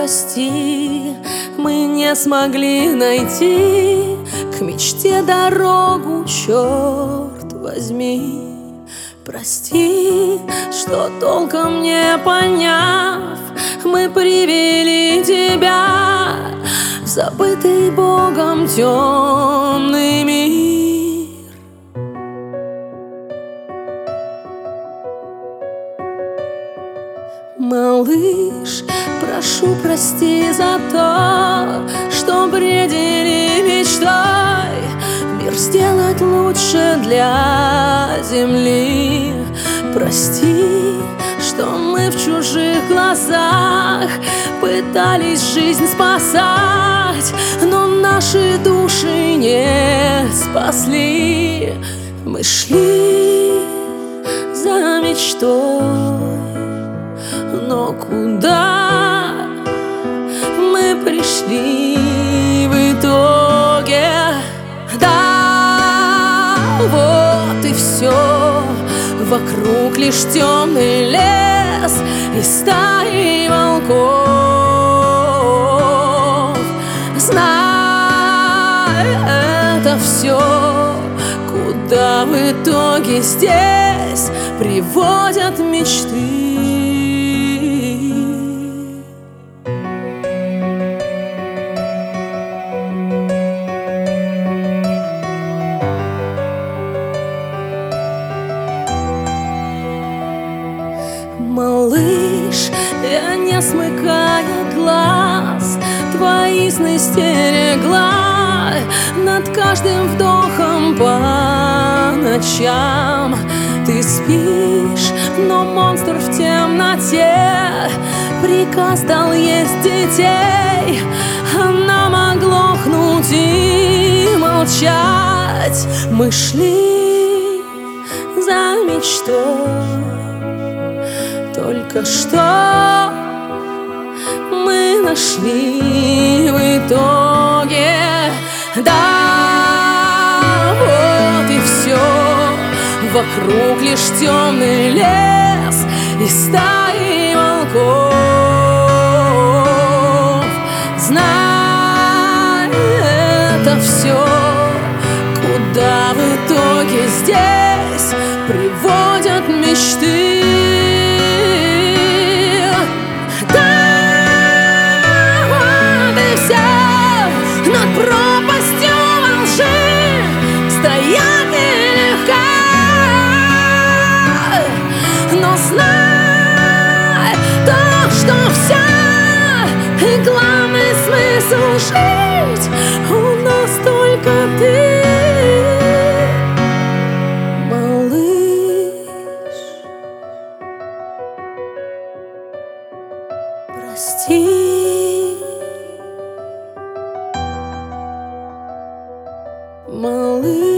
прости, мы не смогли найти к мечте дорогу, черт возьми. Прости, что толком не поняв, мы привели тебя в забытый Богом темный мир. Малыш, прошу, прости за то, что бредили мечтой мир сделать лучше для земли. Прости, что мы в чужих глазах пытались жизнь спасать, но наши души не спасли. Мы шли за мечтой, но куда мы пришли в итоге? Да, вот и все. Вокруг лишь темный лес и стаи волков. Знай, это все, куда в итоге здесь приводят мечты. Малыш, я не смыкая глаз, твои сны стерегла над каждым вдохом по ночам. Ты спишь, но монстр в темноте приказ дал есть детей, а нам оглохнуть и молчать. Мы шли за мечтой, только что мы нашли в итоге. Да, вот и все. Вокруг лишь темный лес и стаи волков. Знай, это все, куда в итоге здесь приводят мечты. Над пропастью во лжи стоять нелегко, но знай то, что вся и главный смысл жить у нас только ты, малыш. Прости, малыш.